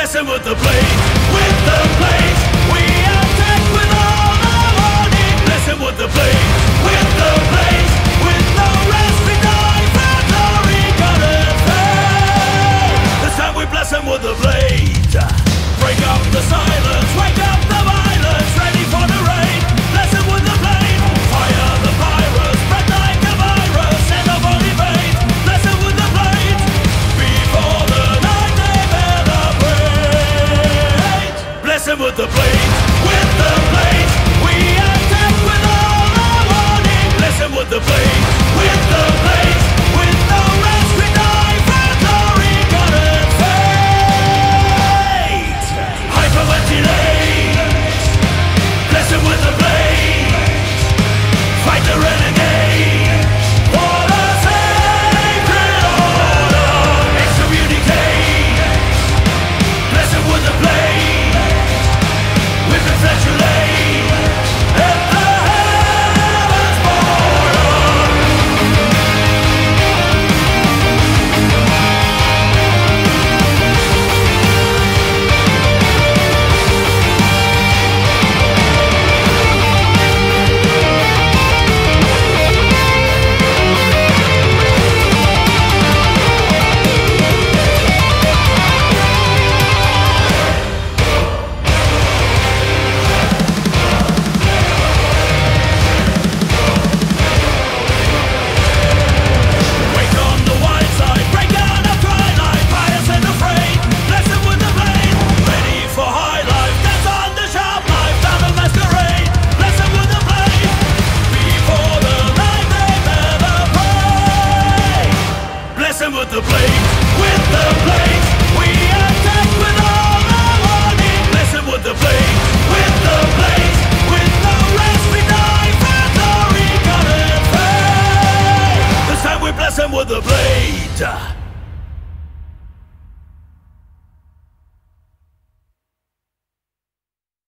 Bless him with the blade, with the blade. We attack with all our warning. Bless him with the blade, with the blade. With no rest we die for glory, God and faith. This time we bless him with the blade. Break up the silence, wake up the violence, ready for the rain. Bless him with the blade. Fire the virus, spread like a virus, and nobody fade. Bless him with the blade. Before the night they celebrate. Bless him with the blade, with the blade. We attack with all our warning. Bless him with the blade, with the blade. With no rest we die for glory, God and faith. Hyperventilate. Bless him with the blade. Fight the renegade. For the sacred order. Excommunicate. Bless him with the blade. With the flatulate. At the heavens border. Wake on the wild side, break out of twilight, pious and afraid. Bless him with the blade, ready for high life. Dance on the sharp knife, down the masquerade. Bless him with the blade, before the night they celebrate. Bless him with the blade, with the blade. We attack with all our warning. Bless him with the blade, with the blade. With no rest we die for glory, God and faith. This time we bless him with the blade.